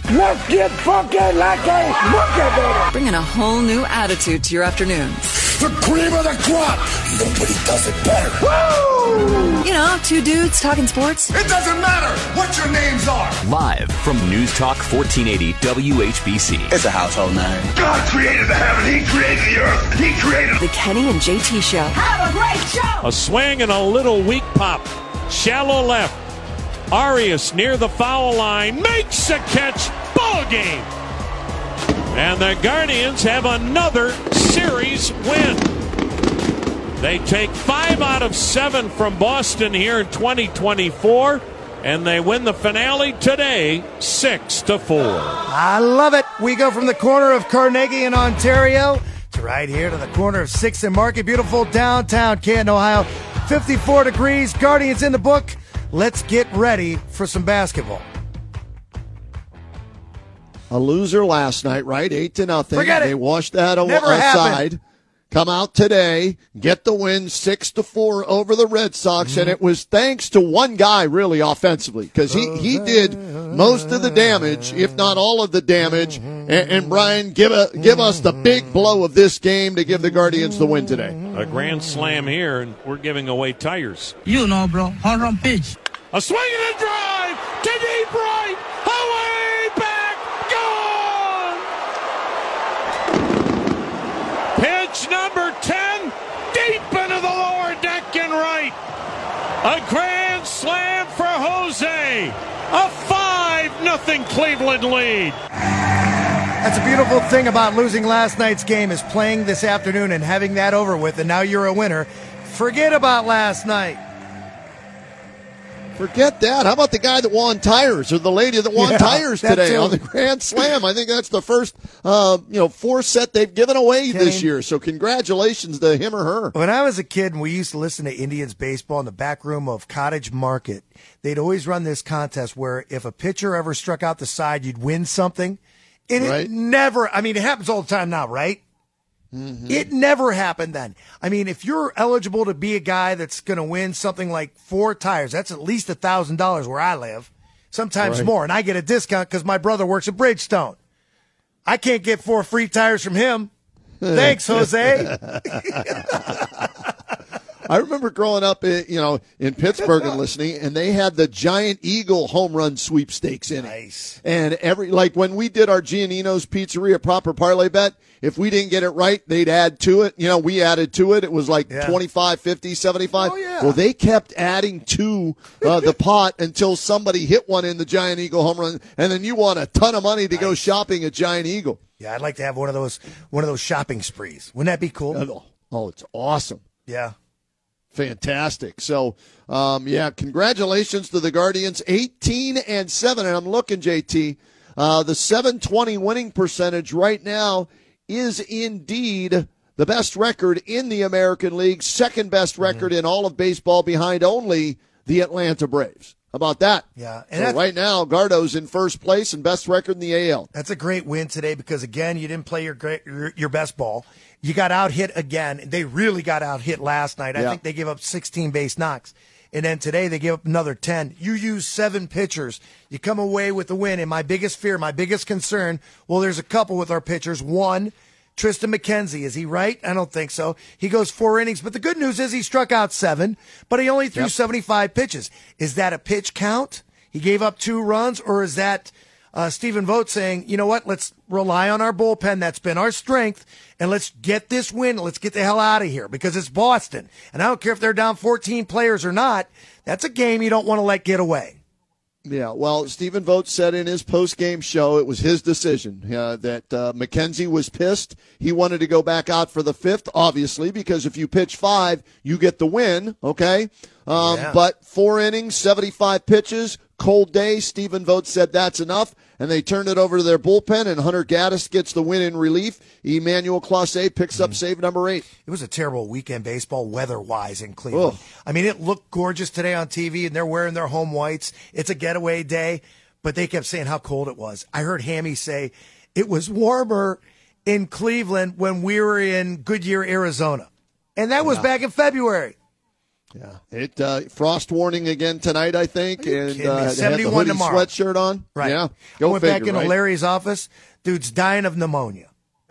Let's get funky like a monkey, baby. Bringing a whole new attitude to your afternoons. The cream of the crop. Nobody does it better. Woo! You know, two dudes talking sports. It doesn't matter what your names are. Live from News Talk 1480 WHBC. It's a household name. God created the heaven. He created the earth. He created The Kenny and JT Show. Have a great show. A swing and a little weak pop. Shallow left. Arias near the foul line. Makes a catch. Ball game. And the Guardians have another series win. They take 5 out of 7 from Boston here in 2024. And they win the finale today, 6-4. I love it. We go from the corner of Carnegie in Ontario to right here to the corner of 6th and Market. Beautiful downtown Canton, Ohio. 54 degrees. Guardians in the book. Let's get ready for some basketball. A loser last night, right? 8-0. Forget it. They washed that Never aside. happened. Come out today, get the win 6-4 over the Red Sox, and it was thanks to one guy really offensively because he did most of the damage, if not all of the damage. And Brian, give us the big blow of this game to give the Guardians the win today. A grand slam here, and we're giving away tires. You know, bro. Home run pitch. A swing and a drive to deep right. Away back. Gone. Pitch number 10. Deep into the lower deck and right. A grand slam for Jose. A 5-0 Cleveland lead. That's a beautiful thing about losing last night's game is playing this afternoon and having that over with, and now you're a winner. Forget about last night. Forget that. How about the guy that won tires or the lady that won tires today on the Grand Slam? I think that's the first 4 set they've given away this year. So congratulations to him or her. When I was a kid and we used to listen to Indians baseball in the back room of Cottage Market, they'd always run this contest where if a pitcher ever struck out the side, you'd win something. And it never, it happens all the time now, right? Mm-hmm. It never happened then. If you're eligible to be a guy that's going to win something like 4 tires, that's at least $1,000 where I live, sometimes more. And I get a discount because my brother works at Bridgestone. I can't get 4 free tires from him. Thanks, Jose. I remember growing up, in Pittsburgh and listening, and they had the Giant Eagle home run sweepstakes in it. Nice. And when we did our Giannino's Pizzeria proper parlay bet, if we didn't get it right, they'd add to it. We added to it. It was like 25, 50, 75. Oh, yeah. Well, they kept adding to the pot until somebody hit one in the Giant Eagle home run, and then you won a ton of money to go shopping at Giant Eagle. Yeah, I'd like to have one of those shopping sprees. Wouldn't that be cool? Oh, it's awesome. Yeah. Fantastic. So, congratulations to the Guardians, 18-7. And I'm looking, JT, the 720 winning percentage right now is indeed the best record in the American League, second best record in all of baseball behind only the Atlanta Braves. How about that? Yeah. And so right now, Gardo's in first place and best record in the AL. That's a great win today because, again, you didn't play your best ball. You got out-hit again. They really got out-hit last night. I think they gave up 16 base knocks. And then today they gave up another 10. You use 7 pitchers. You come away with the win. And my biggest fear, my biggest concern, well, there's a couple with our pitchers. One, Tristan McKenzie. Is he right? I don't think so. He goes 4 innings. But the good news is he struck out 7, but he only threw 75 pitches. Is that a pitch count? He gave up 2 runs, or is that Stephen Vogt saying, you know what, let's rely on our bullpen. That's been our strength, and let's get this win. Let's get the hell out of here because it's Boston. And I don't care if they're down 14 players or not. That's a game you don't want to let get away. Yeah, well, Stephen Vogt said in his post-game show it was his decision that McKenzie was pissed. He wanted to go back out for the 5th, obviously, because if you pitch 5, you get the win, okay? But 4 innings, 75 pitches, cold day. Stephen Vogt said that's enough, and they turned it over to their bullpen, and Hunter Gaddis gets the win in relief. Emmanuel Clase picks up save number 8. It was a terrible weekend baseball weather-wise in Cleveland. It looked gorgeous today on TV, and they're wearing their home whites. It's a getaway day, but they kept saying how cold it was. I heard Hammy say it was warmer in Cleveland when we were in Goodyear, Arizona. And that was back in February. Yeah, frost warning again tonight, I think, and kidding me? 71 had the hoodie tomorrow. Sweatshirt on. Right. Yeah, I went back into right? Larry's office. Dude's dying of pneumonia.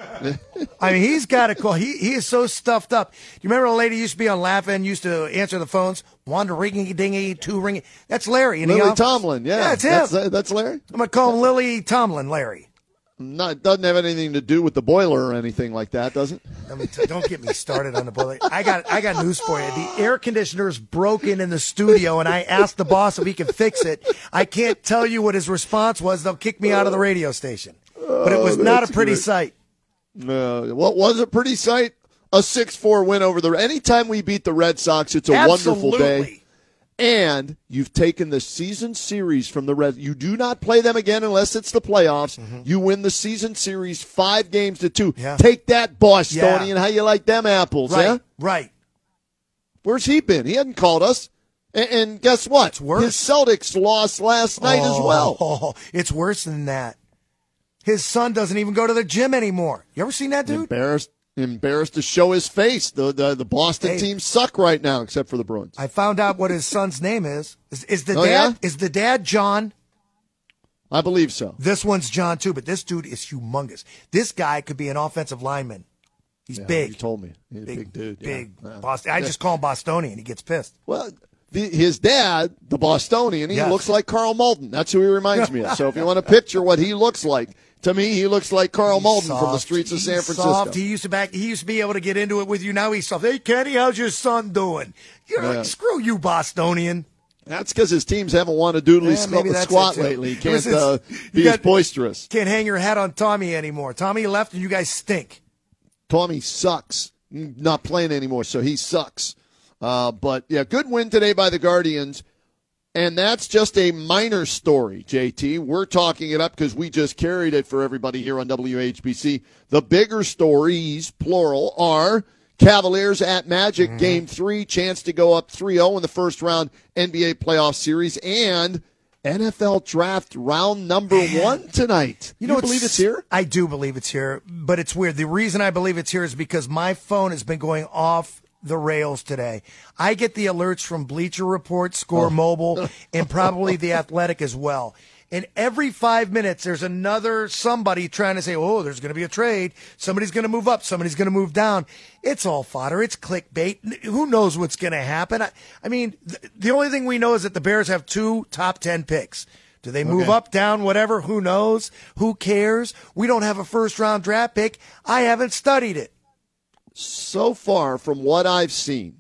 I mean, he's got a call. He is so stuffed up. You remember a lady used to be on Laugh-In, used to answer the phones, one ringy-dingy, two ringy. That's Larry. Lily Tomlin, yeah. That's him. That's Larry? I'm going to call him Lily Tomlin, Larry. It doesn't have anything to do with the boiler or anything like that, does it? Don't get me started on the boiler. I got news for you. The air conditioner is broken in the studio, and I asked the boss if he could fix it. I can't tell you what his response was. They'll kick me out of the radio station. But it was not a pretty sight. No, what was a pretty sight? A 6-4 win over the. Anytime we beat the Red Sox, it's a wonderful day. And you've taken the season series from the Reds. You do not play them again unless it's the playoffs. Mm-hmm. You win the season series 5-2. Yeah. Take that, Bostonian. Yeah. How you like them apples, right, Right. Where's he been? He hadn't called us. And guess what? It's worse. His Celtics lost last night as well. Oh, it's worse than that. His son doesn't even go to the gym anymore. You ever seen that dude? Embarrassed to show his face. The Boston teams suck right now, except for the Bruins. I found out what his son's name is. Is the dad John? I believe so. This one's John too, but this dude is humongous. This guy could be an offensive lineman. He's big. You told me. He's a big dude. Big. Yeah. Boston. I just call him Bostonian. He gets pissed. Well, his dad, the Bostonian, he looks like Carl Malden. That's who he reminds me of. So if you want to picture what he looks like, to me, he looks like Carl Malden from the streets of San Francisco. Soft. He used to be able to get into it with you. Now he's soft. Hey, Kenny, how's your son doing? You're like, screw you, Bostonian. That's because his teams haven't won a doodly squat lately. He can't be as boisterous. Can't hang your hat on Tommy anymore. Tommy left, and you guys stink. Tommy sucks. Not playing anymore, so he sucks. But, yeah, good win today by the Guardians. And that's just a minor story, JT. We're talking it up because we just carried it for everybody here on WHBC. The bigger stories, plural, are Cavaliers at Magic, Game 3, chance to go up 3-0 in the first round NBA playoff series, and NFL Draft round number 1 tonight. You believe it's here? I do believe it's here, but it's weird. The reason I believe it's here is because my phone has been going off the rails today. I get the alerts from Bleacher Report, Score Mobile, and probably The Athletic as well. And every 5 minutes, there's somebody trying to say, oh, there's going to be a trade. Somebody's going to move up. Somebody's going to move down. It's all fodder. It's clickbait. Who knows what's going to happen? I mean, the only thing we know is that the Bears have 2 top 10 picks. Do they move up, down, whatever? Who knows? Who cares? We don't have a first-round draft pick. I haven't studied it. So far from what I've seen,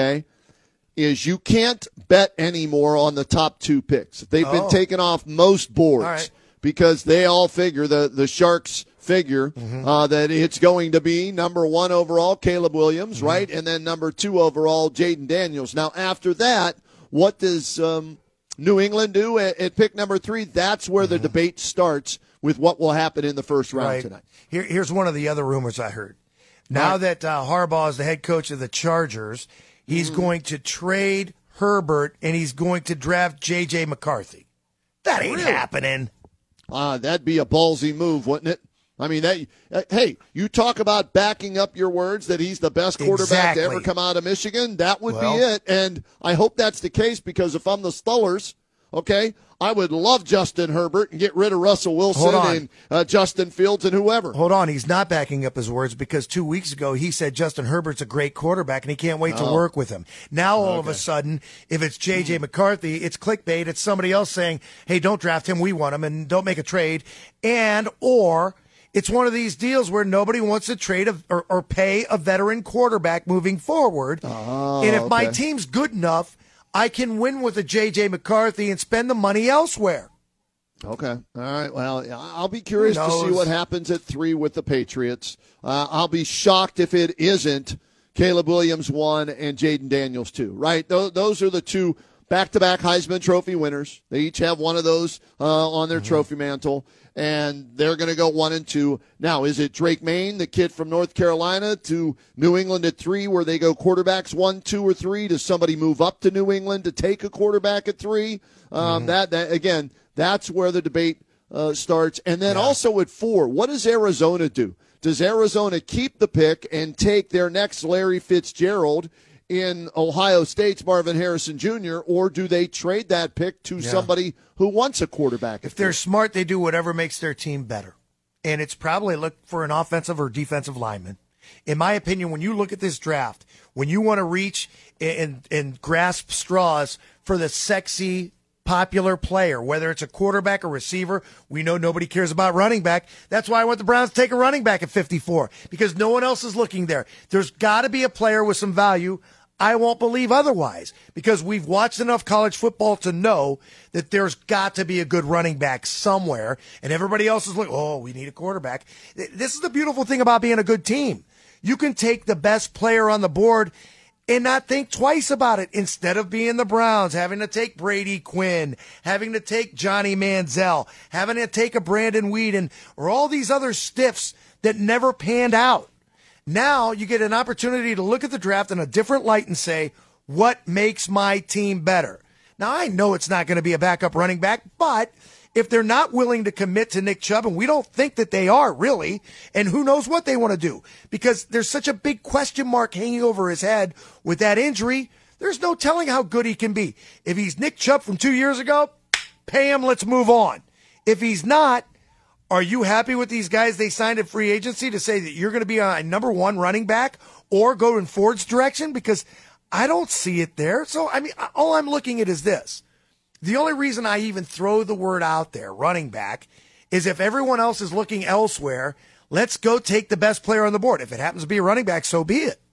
is you can't bet anymore on the top 2 picks. They've been taken off most boards because they all figure, the Sharks figure, that it's going to be number 1 overall, Caleb Williams, right? And then number 2 overall, Jaden Daniels. Now, after that, what does New England do at pick number 3? That's where the debate starts with what will happen in the first round tonight. Here's one of the other rumors I heard. Now that Harbaugh is the head coach of the Chargers, he's going to trade Herbert, and he's going to draft J.J. McCarthy. That ain't happening. That'd be a ballsy move, wouldn't it? I mean, hey, you talk about backing up your words that he's the best quarterback to ever come out of Michigan. That would be it, and I hope that's the case because if I'm the Stullers, I would love Justin Herbert and get rid of Russell Wilson and Justin Fields and whoever. Hold on. He's not backing up his words because 2 weeks ago he said Justin Herbert's a great quarterback and he can't wait to work with him. Now all of a sudden, if it's J.J. McCarthy, it's clickbait. It's somebody else saying, hey, don't draft him. We want him and don't make a trade. Or it's one of these deals where nobody wants to trade or pay a veteran quarterback moving forward. And if my team's good enough, I can win with a J.J. McCarthy and spend the money elsewhere. Okay. All right. Well, I'll be curious to see what happens at 3 with the Patriots. I'll be shocked if it isn't Caleb Williams 1 and Jaden Daniels 2, right? Those are the 2 back-to-back Heisman Trophy winners. They each have one of those on their trophy mantle, and they're going to go 1 and 2. Now, is it Drake Maye, the kid from North Carolina, to New England at 3, where they go quarterbacks 1, 2, or 3? Does somebody move up to New England to take a quarterback at 3? That again, that's where the debate starts. And then also at 4, what does Arizona do? Does Arizona keep the pick and take their next Larry Fitzgerald in Ohio State's Marvin Harrison Jr., or do they trade that pick to somebody who wants a quarterback? If they're smart, they do whatever makes their team better. And it's probably look for an offensive or defensive lineman. In my opinion, when you look at this draft, when you want to reach and grasp straws for the sexy, popular player, whether it's a quarterback or receiver, we know nobody cares about running back. That's why I want the Browns to take a running back at 54, because no one else is looking there. There's got to be a player with some value. I won't believe otherwise, because we've watched enough college football to know that there's got to be a good running back somewhere, and everybody else is looking, oh, we need a quarterback. This is the beautiful thing about being a good team. You can take the best player on the board and not think twice about it, instead of being the Browns, having to take Brady Quinn, having to take Johnny Manziel, having to take a Brandon Weeden, or all these other stiffs that never panned out. Now you get an opportunity to look at the draft in a different light and say, what makes my team better? Now, I know it's not going to be a backup running back, but if they're not willing to commit to Nick Chubb, and we don't think that they are really, and who knows what they want to do, because there's such a big question mark hanging over his head with that injury, there's no telling how good he can be. If he's Nick Chubb from 2 years ago, pay him, let's move on. If he's not, are you happy with these guys they signed at free agency to say that you're going to be a number one running back or go in Ford's direction? Because I don't see it there. So, I mean, all I'm looking at is this. The only reason I even throw the word out there, running back, is if everyone else is looking elsewhere, let's go take the best player on the board. If it happens to be a running back, so be it.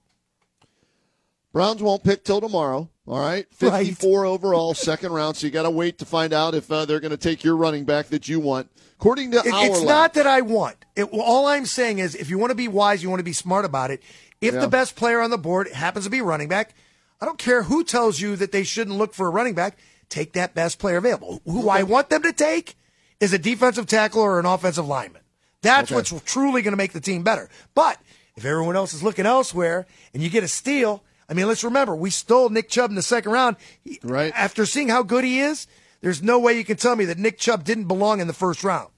Browns won't pick till tomorrow, all right? 54 overall, second round, so you got to wait to find out if they're going to take your running back that you want. According to it's not that I want. All I'm saying is, if you want to be wise, you want to be smart about it. If the best player on the board happens to be running back, I don't care who tells you that they shouldn't look for a running back. Take that best player available. Who I want them to take is a defensive tackle or an offensive lineman. That's what's truly going to make the team better. But if everyone else is looking elsewhere and you get a steal, I mean, let's remember, we stole Nick Chubb in the second round. Right. After seeing how good he is, there's no way you can tell me that Nick Chubb didn't belong in the first round.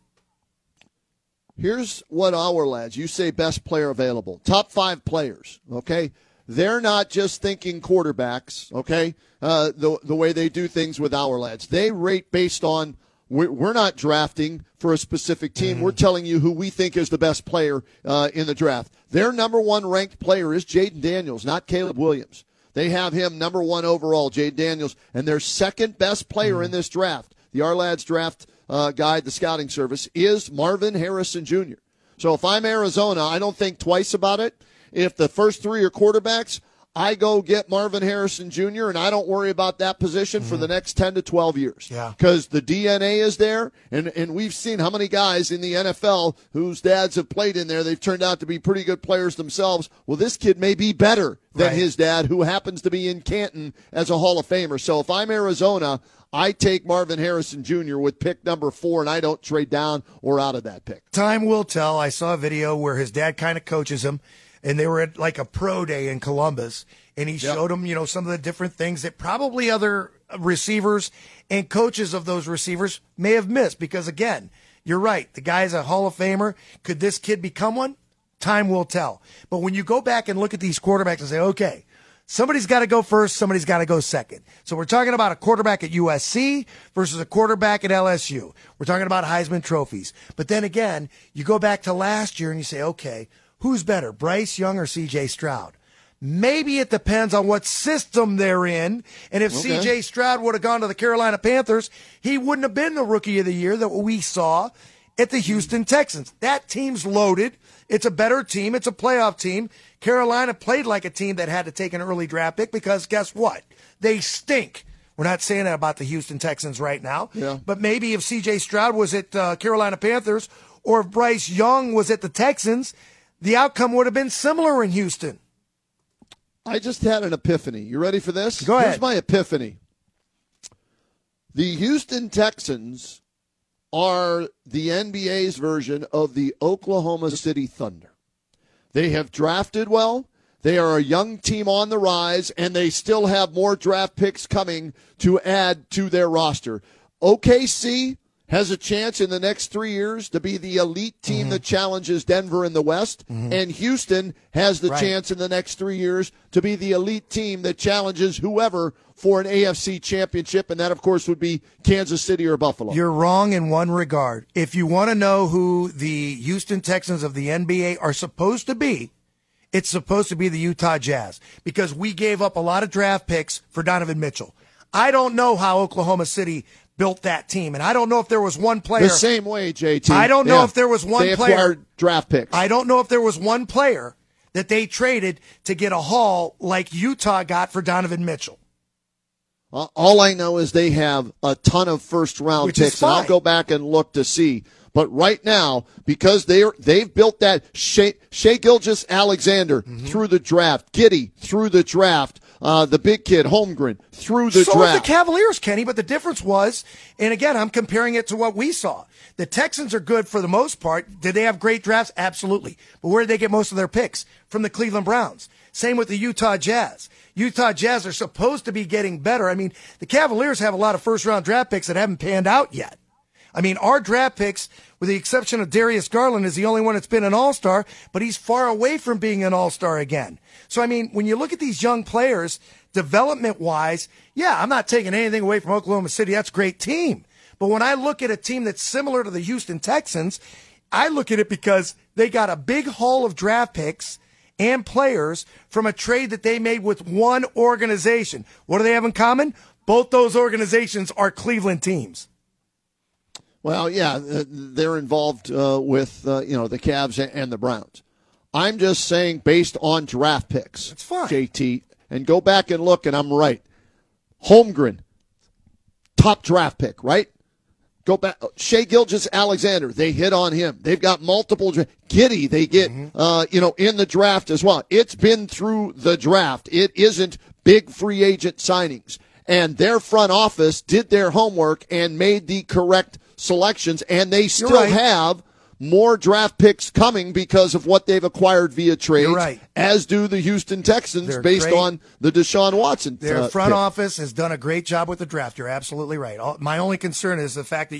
Here's what our lads, you say best player available. Top 5 players, okay? They're not just thinking quarterbacks, okay, the way they do things with our lads. They rate based on, we're not drafting for a specific team. We're telling you who we think is the best player in the draft. Their number one ranked player is Jaden Daniels, not Caleb Williams. They have him number 1 overall, Jaden Daniels, and their second best player in this draft, the Our Lads draft guide, the scouting service, is Marvin Harrison Jr. So if I'm Arizona, I don't think twice about it. If the first 3 are quarterbacks, I go get Marvin Harrison Jr., and I don't worry about that position for the next 10 to 12 years. Yeah. Because the DNA is there, and we've seen how many guys in the NFL whose dads have played in there, they've turned out to be pretty good players themselves. Well, this kid may be better than his dad, who happens to be in Canton as a Hall of Famer. So if I'm Arizona, I take Marvin Harrison Jr. with pick number 4, and I don't trade down or out of that pick. Time will tell. I saw a video where his dad kind of coaches him, and they were at like a pro day in Columbus, and he showed him, some of the different things that probably other receivers and coaches of those receivers may have missed. Because, again, you're right. The guy's a Hall of Famer. Could this kid become one? Time will tell. But when you go back and look at these quarterbacks and say, okay, somebody's got to go first, somebody's got to go second. So we're talking about a quarterback at USC versus a quarterback at LSU. We're talking about Heisman trophies. But then again, you go back to last year and you say, okay, who's better, Bryce Young or C.J. Stroud? Maybe it depends on what system they're in. And if C.J. Stroud would have gone to the Carolina Panthers, he wouldn't have been the Rookie of the Year that we saw at the Houston Texans. That team's loaded. It's a better team. It's a playoff team. Carolina played like a team that had to take an early draft pick because guess what? They stink. We're not saying that about the Houston Texans right now. Yeah. But maybe if C.J. Stroud was at Carolina Panthers or if Bryce Young was at the Texans, the outcome would have been similar in Houston. I just had an epiphany. You ready for this? Go ahead. Here's my epiphany. The Houston Texans are the NBA's version of the Oklahoma City Thunder. They have drafted well. They are a young team on the rise, and they still have more draft picks coming to add to their roster. OKC has a chance in the next 3 years to be the elite team that challenges Denver in the West, and Houston has the chance in the next 3 years to be the elite team that challenges whoever for an AFC championship, and that, of course, would be Kansas City or Buffalo. You're wrong in one regard. If you want to know who the Houston Texans of the NBA are supposed to be, it's supposed to be the Utah Jazz, because we gave up a lot of draft picks for Donovan Mitchell. I don't know how Oklahoma City built that team, and I don't know if there was one player. The same way, JT. I don't know if there was one they player. acquired draft picks. I don't know if there was one player that they traded to get a haul like Utah got for Donovan Mitchell. All I know is they have a ton of first-round picks, and I'll go back and look to see. But right now, because they've built that Shai Gilgeous-Alexander through the draft, Giddey through the draft, the big kid Holmgren through the draft. So did the Cavaliers, Kenny, but the difference was, and again, I'm comparing it to what we saw. The Texans are good for the most part. Did they have great drafts? Absolutely. But where did they get most of their picks? From the Cleveland Browns. Same with the Utah Jazz. Utah Jazz are supposed to be getting better. I mean, the Cavaliers have a lot of first-round draft picks that haven't panned out yet. I mean, our draft picks, with the exception of Darius Garland, is the only one that's been an all-star, but he's far away from being an all-star again. So, I mean, when you look at these young players, development-wise, yeah, I'm not taking anything away from Oklahoma City. That's a great team. But when I look at a team that's similar to the Houston Texans, I look at it because they got a big haul of draft picks and players from a trade that they made with one organization. What do they have in common? Both those organizations are Cleveland teams. Well, yeah, they're involved with the Cavs and the Browns. I'm just saying based on draft picks. That's fine. JT, and go back and look, and I'm right. Holmgren, top draft pick, right? Go back. Shai Gilgeous-Alexander, they hit on him. They've got multiple. Giddey, they get in the draft as well. It's been through the draft. It isn't big free agent signings. And their front office did their homework and made the correct selections, and they still have more draft picks coming because of what they've acquired via trades, as do the Houston Texans based on the Deshaun Watson Their front office has done a great job with the draft. You're absolutely right. My only concern is the fact that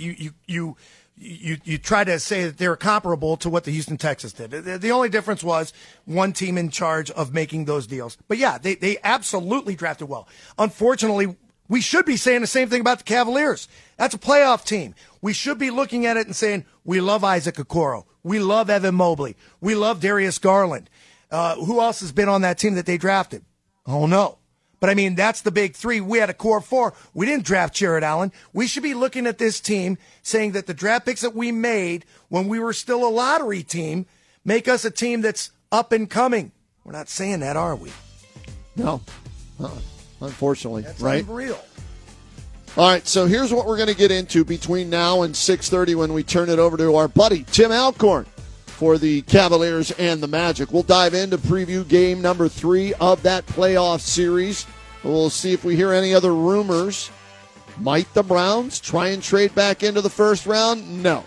you try to say that they're comparable to what the Houston Texans did. The only difference was one team in charge of making those deals. But, yeah, they absolutely drafted well. Unfortunately, we should be saying the same thing about the Cavaliers. That's a playoff team. We should be looking at it and saying, we love Isaac Okoro. We love Evan Mobley. We love Darius Garland. Who else has been on that team that they drafted? Oh, no. But, I mean, that's the big three. We had a core four. We didn't draft Jared Allen. We should be looking at this team saying that the draft picks that we made when we were still a lottery team make us a team that's up and coming. We're not saying that, are we? No. Unfortunately, that's right? Unreal. All right, so here's what we're going to get into between now and 6:30 when we turn it over to our buddy Tim Alcorn for the Cavaliers and the Magic. We'll dive into preview game number 3 of that playoff series. We'll see if we hear any other rumors. Might the Browns try and trade back into the first round? No.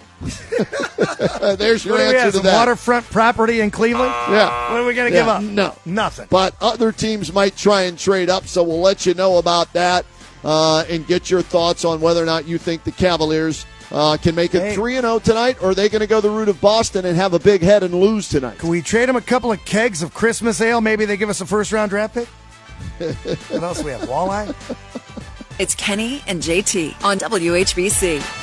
There's your answer to that. Waterfront property in Cleveland? Yeah. What are we going to give up? No. Nothing. But other teams might try and trade up, so we'll let you know about that and get your thoughts on whether or not you think the Cavaliers can make it 3-0 tonight, or are they going to go the route of Boston and have a big head and lose tonight? Can we trade them a couple of kegs of Christmas ale? Maybe they give us a first-round draft pick? What else do we have? Walleye? It's Kenny and JT on WHBC.